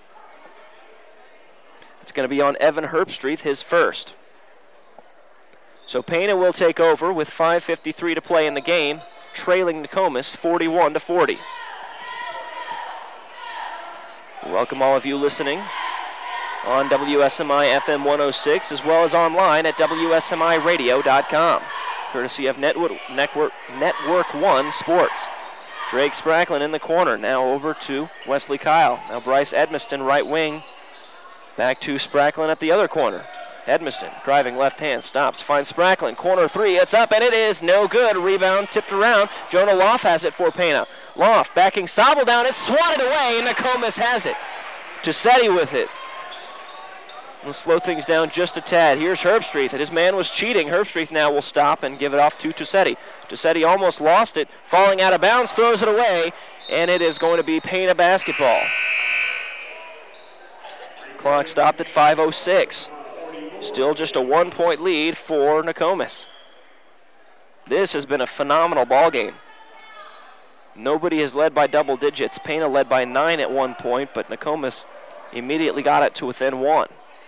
It's going to be on Evan Herbstreith, his first. So Pena will take over with 5:53 to play in the game, trailing Nokomis 41-40. Welcome all of you listening on WSMI FM 106, as well as online at WSMIRadio.com, courtesy of Network 1 Sports. Drake Spracklin in the corner, now over to Wesley Kyle. Now Bryce Edmiston, right wing, back to Spracklin at the other corner. Edmiston driving left hand, stops, finds Spracklin, corner three, it's up, and it is no good. Rebound tipped around. Jonah Loft has it for Pena. Loft backing Sobel down, it's swatted away, and Nokomis has it. Tassetti with it. We'll slow things down just a tad. Here's Herbstreith, and his man was cheating. Herbstreith now will stop and give it off to Tassetti. Tassetti almost lost it, falling out of bounds, throws it away, and it is going to be Pena basketball. Clock stopped at 5:06. Still just a 1-point lead for Nokomis. This has been a phenomenal ball game. Nobody has led by double digits. Pena led by 9 at one point, but Nokomis immediately got it to within 1.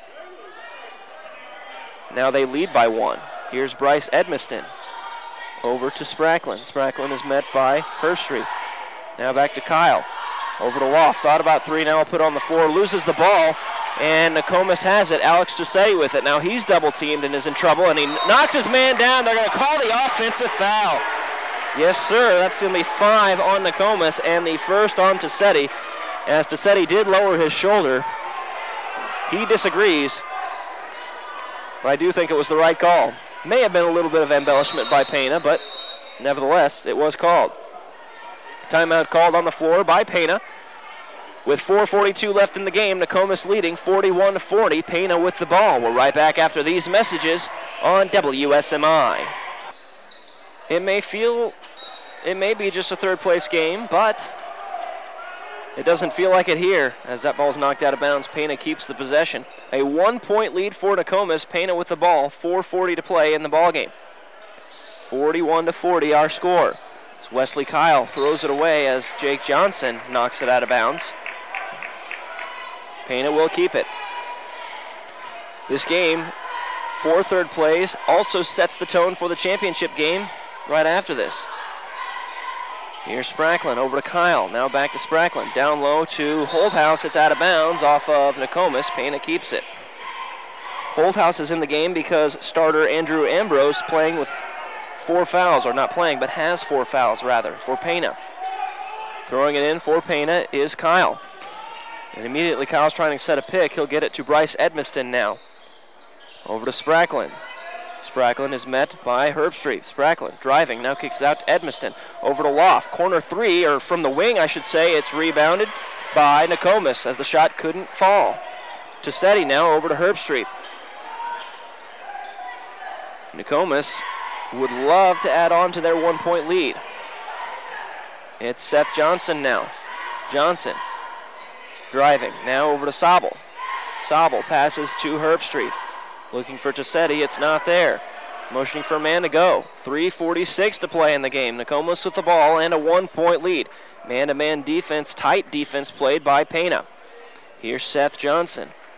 Now they lead by 1. Here's Bryce Edmiston. Over to Spracklin. Spracklin is met by Herbstreith. Now back to Kyle. Over to Loft. Thought about three. Now put on the floor. Loses the ball. And Nokomis has it. Alex Tassetti with it. Now he's double-teamed and is in trouble. And he knocks his man down. They're going to call the offensive foul. Yes, sir. That's going to be 5 on Nokomis and the first on Tassetti. As Tassetti did lower his shoulder, he disagrees. But I do think it was the right call. May have been a little bit of embellishment by Pena, but nevertheless, it was called. Timeout called on the floor by Pena. With 4:42 left in the game, Nokomis leading 41-40. Pena with the ball. We're right back after these messages on WSMI. It may be just a third-place game, but it doesn't feel like it here as that ball's knocked out of bounds. Pena keeps the possession. A 1-point lead for Nokomis. Pena with the ball. 4:40 to play in the ballgame. 41-40 our score. As Wesley Kyle throws it away as Jake Johnson knocks it out of bounds. Pena will keep it. This game, for third place, also sets the tone for the championship game right after this. Here's Spracklin over to Kyle. Now back to Spracklin. Down low to Holthouse. It's out of bounds off of Nokomis. Pena keeps it. Holthouse is in the game because starter Andrew Ambrose playing with 4 fouls, or not playing, but has 4 fouls rather, for Pena. Throwing it in for Pena is Kyle. And immediately Kyle's trying to set a pick. He'll get it to Bryce Edmiston now. Over to Spracklin. Spracklin is met by Herbstreith. Spracklin driving, now kicks it out to Edmiston. Over to Loft. Corner three, or from the wing, I should say. It's rebounded by Nokomis as the shot couldn't fall. Tassetti now over to Herbstreith. Nokomis would love to add on to their 1-point lead. It's Seth Johnson now. Johnson driving, now over to Sobel. Sobel passes to Herbstreith. Looking for Tassetti, it's not there. Motioning for a man to go. 3:46 to play in the game. Nokomis with the ball and a 1-point lead. Man-to-man defense, tight defense played by Pena. Here's Seth Johnson.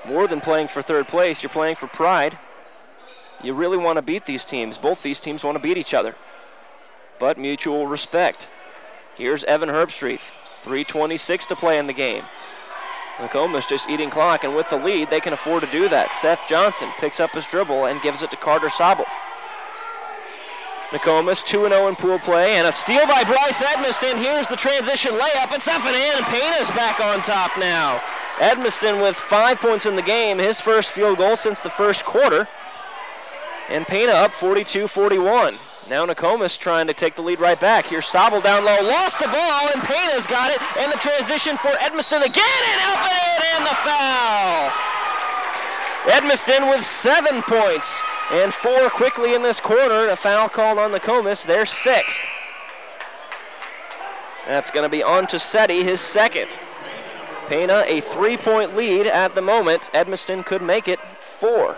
more than playing for third place. You're playing for pride. You really want to beat these teams. Both these teams want to beat each other. But mutual respect. Here's Evan Herbstreit. 3:26 to play in the game. Nokomis just eating clock, and with the lead, they can afford to do that. Seth Johnson picks up his dribble and gives it to Carter Sobel. Nokomis 2-0 in pool play, and a steal by Bryce Edmiston. Here's the transition layup. It's up and in, and Pena's back on top now. Edmiston with 5 points in the game, his first field goal since the first quarter. And Pena up 42-41. Now Nokomis trying to take the lead right back. Here's Sobel down low, lost the ball, and Pena's got it. And the transition for Edmiston again, and up and in, and the foul. Edmiston with 7 points, and 4 quickly in this quarter. A foul called on Nokomis, their 6th. That's going to be on to Seti, his 2nd. Pena a 3-point lead at the moment. Edmiston could make it 4.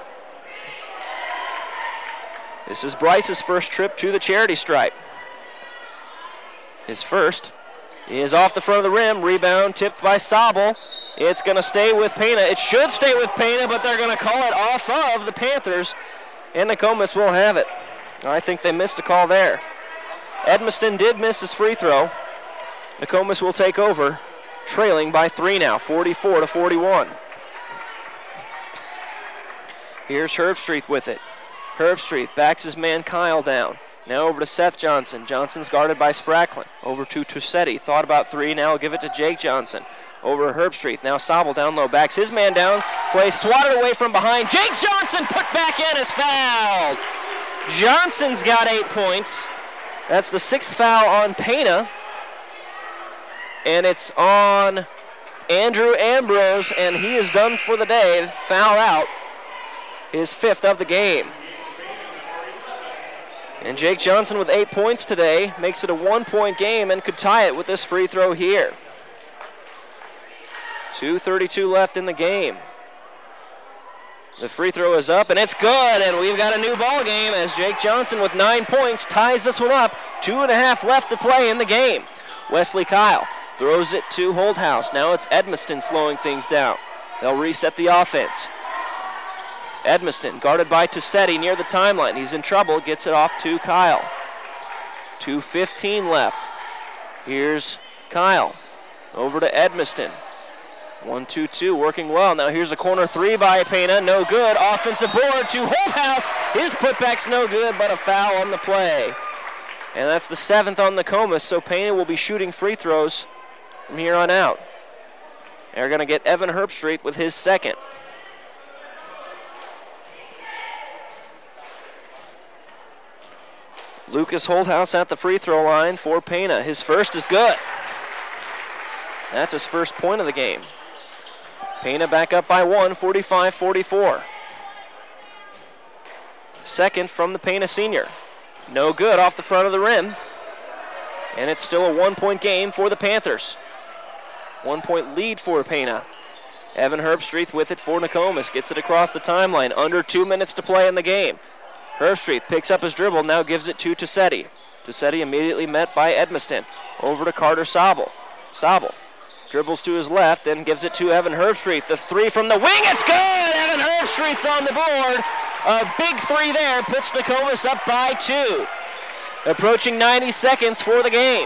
This is Bryce's first trip to the charity stripe. His first is off the front of the rim. Rebound tipped by Sobel. It's going to stay with Pena. It should stay with Pena, but they're going to call it off of the Panthers, and Nokomis will have it. I think they missed a call there. Edmiston did miss his free throw. Nokomis will take over, trailing by 3 now, 44-41. Here's Herbstreit with it. Herbstreit backs his man Kyle down. Now over to Seth Johnson. Johnson's guarded by Spracklin. Over to Tusetti. Thought about 3. Now give it to Jake Johnson. Over to Herbstreit. Now Sobel down low. Backs his man down. Play swatted away from behind. Jake Johnson put back in, is fouled. Johnson's got 8 points. That's the 6th foul on Pena. And it's on Andrew Ambrose, and he is done for the day. Foul out. His 5th of the game. And Jake Johnson with 8 points today makes it a 1-point game and could tie it with this free throw here. 2:32 left in the game. The free throw is up, and it's good, and we've got a new ball game as Jake Johnson with 9 points ties this one up. 2.5 left to play in the game. Wesley Kyle throws it to Holthouse. Now it's Edmiston slowing things down. They'll reset the offense. Edmiston guarded by Tusetti near the timeline. He's in trouble, gets it off to Kyle. 2:15 left. Here's Kyle over to Edmiston. 1-2-2 working well. Now here's a corner 3 by Pena, no good. Offensive board to Holthouse. His putback's no good, but a foul on the play. And that's the 7th on Nokomis, so Pena will be shooting free throws from here on out. They're going to get Evan Herbstreit with his 2nd. Lucas Holthouse at the free throw line for Pena. His first is good. That's his first point of the game. Pena back up by 1, 45-44. 2nd from the Pena senior. No good off the front of the rim. And it's still a 1-point game for the Panthers. 1-point lead for Pena. Evan Herbstreit with it for Nokomis. Gets it across the timeline. Under 2 minutes to play in the game. Herbstreit picks up his dribble, now gives it to Tusetti. Tusetti immediately met by Edmiston. Over to Carter Sobel. Sobel dribbles to his left, then gives it to Evan Herbstreit. The 3 from the wing, it's good! Evan Herbstreit's on the board. A big 3 there, puts Nokomis up by 2. Approaching 90 seconds for the game.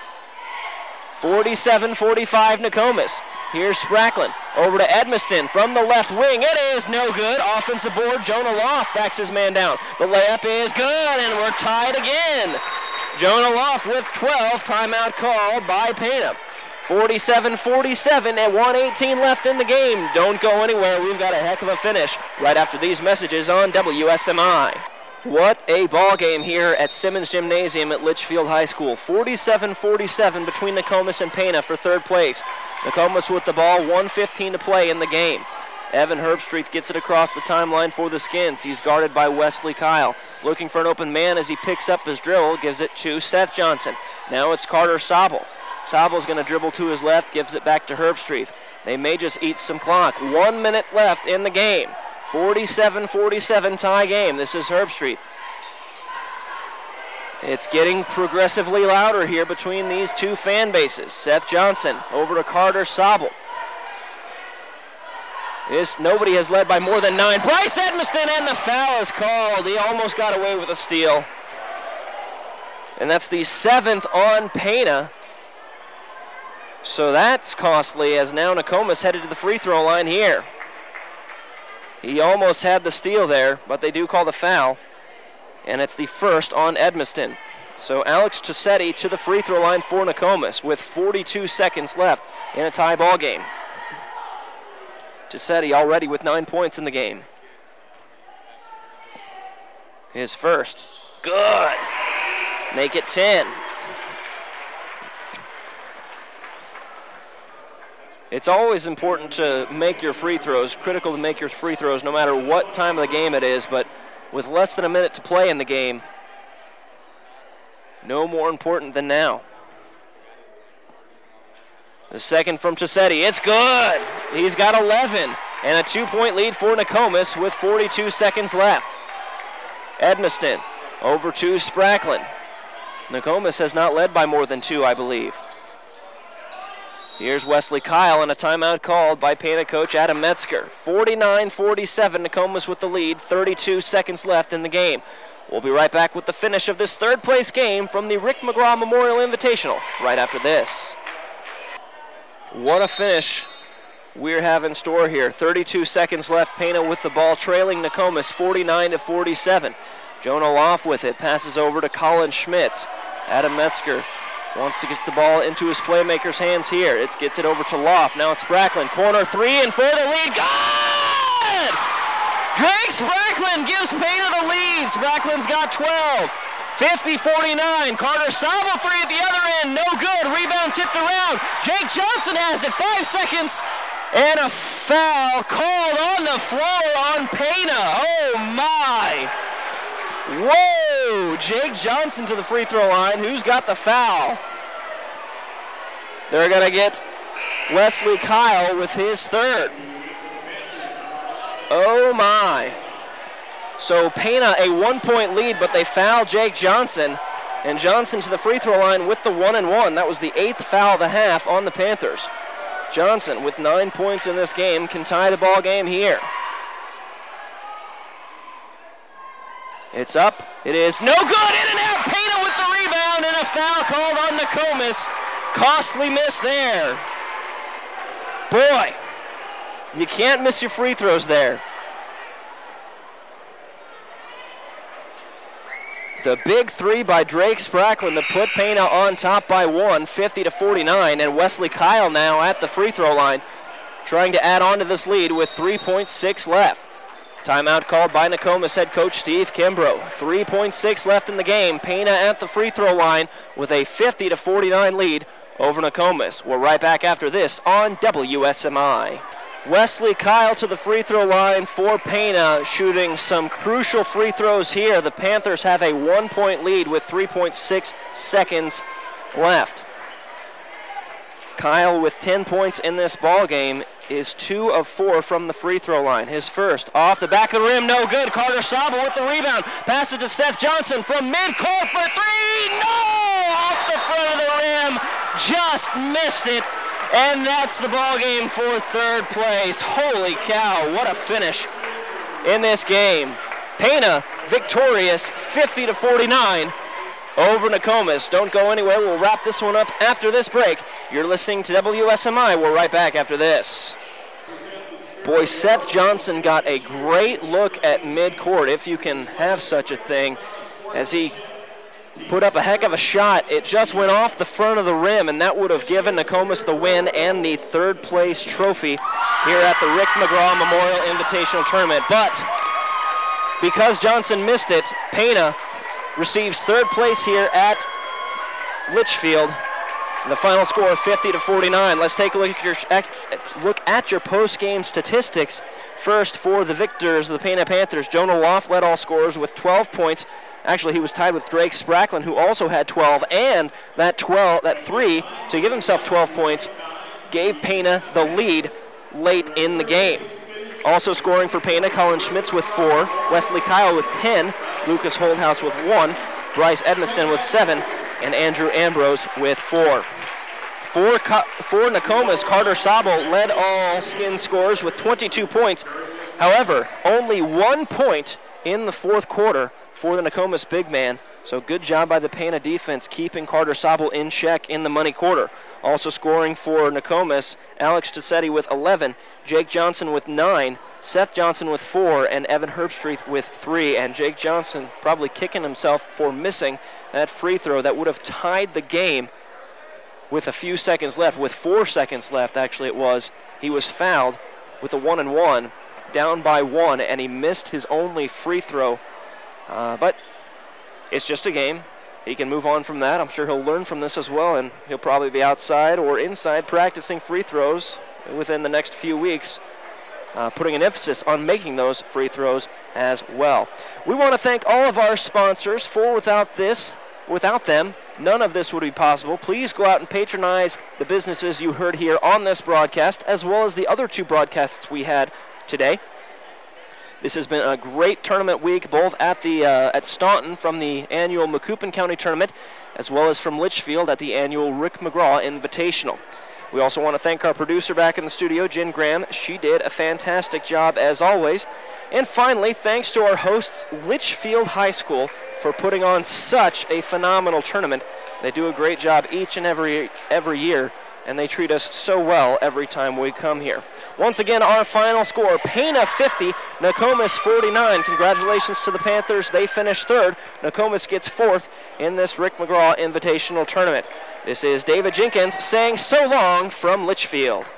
47-45 Nokomis. Here's Spracklin over to Edmiston from the left wing. It is no good. Offensive board, Jonah Loft backs his man down. The layup is good, and we're tied again. Jonah Loft with 12. Timeout called by Pena. 47-47 and 1:18 left in the game. Don't go anywhere. We've got a heck of a finish right after these messages on WSMI. What a ball game here at Simmons Gymnasium at Litchfield High School. 47-47 between Nokomis and Pena for 3rd place. Nokomis with the ball, 1:15 to play in the game. Evan Herbstreit gets it across the timeline for the Skins. He's guarded by Wesley Kyle. Looking for an open man as he picks up his dribble, gives it to Seth Johnson. Now it's Carter Sobel. Sobel's going to dribble to his left, gives it back to Herbstreit. They may just eat some clock. 1 minute left in the game. 47-47 tie game. This is Herbstreit. It's getting progressively louder here between these two fan bases. Seth Johnson over to Carter Sobel. Nobody has led by more than 9. Bryce Edmiston, and the foul is called. He almost got away with a steal. And that's the 7th on Pena. So that's costly, as now Nokomis headed to the free throw line here. He almost had the steal there, but they do call the foul. And it's the 1st on Edmiston. So Alex Tusetti to the free throw line for Nokomis with 42 seconds left in a tie ball game. Tusetti already with 9 points in the game. His first. Good. Make it 10. It's always important to make your free throws, critical to make your free throws no matter what time of the game it is, but with less than a minute to play in the game, no more important than now. The second from Tusetti, it's good. He's got 11, and a 2-point lead for Nokomis with 42 seconds left. Edmiston over to Spracklin. Nokomis has not led by more than 2, I believe. Here's Wesley Kyle, and a timeout called by Pena coach Adam Metzger. 49-47, Nokomis with the lead, 32 seconds left in the game. We'll be right back with the finish of this third-place game from the Rick McGraw Memorial Invitational right after this. What a finish we have in store here. 32 seconds left, Pena with the ball, trailing Nokomis 49-47. Jonah Loff with it, passes over to Colin Schmitz. Adam Metzger wants to get the ball into his playmaker's hands here. It gets it over to Loff. Now it's Spracklin. Corner 3 and for the lead. Good! Drake Spracklin gives Pena the lead. Spracklin's got 12. 50-49. Carter Sabo 3 at the other end. No good. Rebound tipped around. Jake Johnson has it. 5 seconds. And a foul called on the floor on Pena. Oh, my. Whoa! Jake Johnson to the free throw line. Who's got the foul? They're going to get Wesley Kyle with his third. Oh, my. So Pena a 1-point lead, but they foul Jake Johnson. And Johnson to the free throw line with the 1-and-1. That was the 8th foul of the half on the Panthers. Johnson with 9 points in this game can tie the ball game here. It's up. It is no good. In and out. Pena with the rebound, and a foul called on Nokomis. Costly miss there. Boy, you can't miss your free throws there. The big 3 by Drake Spracklin to put Pena on top by 1, 50-49, and Wesley Kyle now at the free throw line, trying to add on to this lead with 3.6 left. Timeout called by Nokomis head coach Steve Kimbrough. 3.6 left in the game. Pena at the free throw line with a 50-49 lead over Nokomis. We're right back after this on WSMI. Wesley Kyle to the free throw line for Pena, shooting some crucial free throws here. The Panthers have a 1-point lead with 3.6 seconds left. Kyle with 10 points in this ball game is 2 of 4 from the free throw line. His first off the back of the rim, no good. Carter Sabo with the rebound. Pass it to Seth Johnson from midcourt for 3. No! Off the front of the rim. Just missed it. And that's the ball game for third place. Holy cow, what a finish in this game. Pena victorious 50-49 over Nokomis. Don't go anywhere. We'll wrap this one up after this break. You're listening to WSMI. We're right back after this. Boy, Seth Johnson got a great look at midcourt, if you can have such a thing, as he put up a heck of a shot. It just went off the front of the rim, and that would have given Nokomis the win and the third place trophy here at the Rick McGraw Memorial Invitational Tournament. But because Johnson missed it, Pena receives third place here at Litchfield. The final score of 50-49. Let's take a look at your post-game statistics. First, for the victors, the Pena Panthers, Jonah Loff led all scorers with 12 points. Actually, he was tied with Drake Spracklin, who also had 12, and that 3 to give himself 12 points gave Pena the lead late in the game. Also scoring for Pena, Colin Schmitz with 4, Wesley Kyle with 10, Lucas Holdhouse with 1, Bryce Edmiston with 7, and Andrew Ambrose with 4. For Nokomis, Carter Sobel led all skin scorers with 22 points. However, only 1 point in the fourth quarter for the Nokomis big man. So good job by the Pana defense keeping Carter Sobel in check in the money quarter. Also scoring for Nokomis, Alex Tassetti with 11, Jake Johnson with 9, Seth Johnson with 4, and Evan Herbstreet with 3. And Jake Johnson probably kicking himself for missing that free throw that would have tied the game with a few seconds left, with 4 seconds left actually it was. He was fouled with a 1-and-1, down by 1, and he missed his only free throw. But it's just a game. He can move on from that. I'm sure he'll learn from this as well, and he'll probably be outside or inside practicing free throws within the next few weeks, putting an emphasis on making those free throws as well. We want to thank all of our sponsors, for without them, none of this would be possible. Please go out and patronize the businesses you heard here on this broadcast, as well as the other 2 broadcasts we had today. This has been a great tournament week, both at Staunton from the annual Macoupin County Tournament, as well as from Litchfield at the annual Rick McGraw Invitational. We also want to thank our producer back in the studio, Jen Graham. She did a fantastic job as always. And finally, thanks to our hosts, Litchfield High School, for putting on such a phenomenal tournament. They do a great job each and every year, and they treat us so well every time we come here. Once again, our final score, Pana 50, Nokomis 49. Congratulations to the Panthers. They finished 3rd. Nokomis gets 4th in this Rick McGraw Invitational Tournament. This is David Jenkins saying so long from Litchfield.